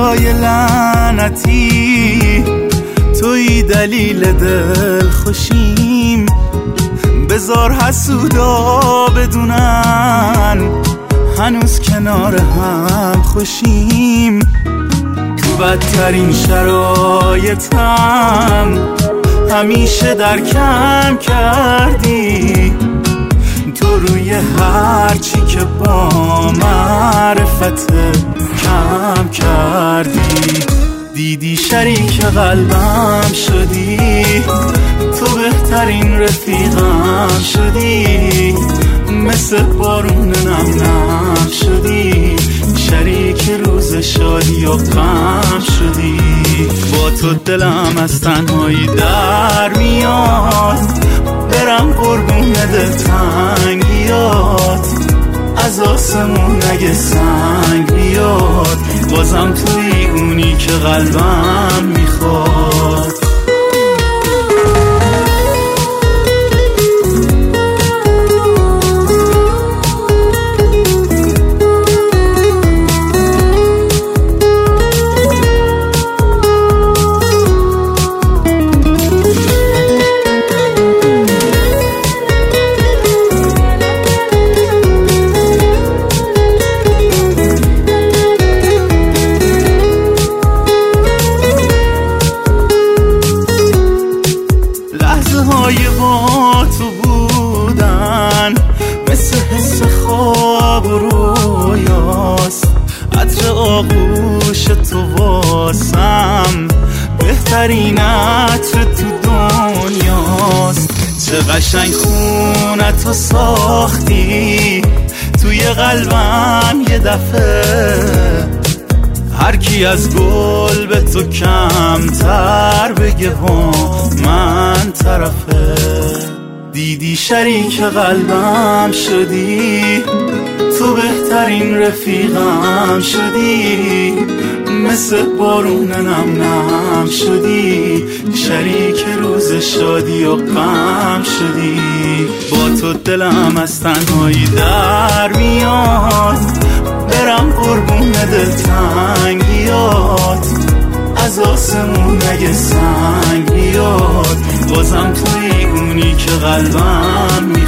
خدای لعنتی، توی دلیل دل خوشیم. بذار حسودا بدونن هنوز کنار هم خوشیم. تو بدترین شرایطم همیشه درکم کردی، تو روی هرچی که با معرفت کم کردی. دیدی شریک قلبم شدی، تو بهترین رفیقم شدی. مثل بارون نم نم شدی، شریک روز شادی و غم شدی. با تو دلم از تنهایی در میاد، برم قربون دلتنگیات. از آسمون اگه سنگ بیاد، بازم توی اونی که قلبم میخواد. با تو بودن مثل حس خواب و رویاست. عطر آغوش تو واسم بهترین عطر تو دنیاست. چه قشنگ خونتو ساختی توی قلبم یه دفعه. هر کی از گل به تو کمتر بگه و من طرفه. دیدی شریک قلبم شدی، تو بهترین رفیقم شدی. مثل بارون نم نم شدی، شریک روز شادی و غم شدی. با تو دلم از تنهایی در میاد، برم قربون دلتنگیات. از آسمون اگه سنگ بیاد، بازم توی اونی که قلبم میخواد.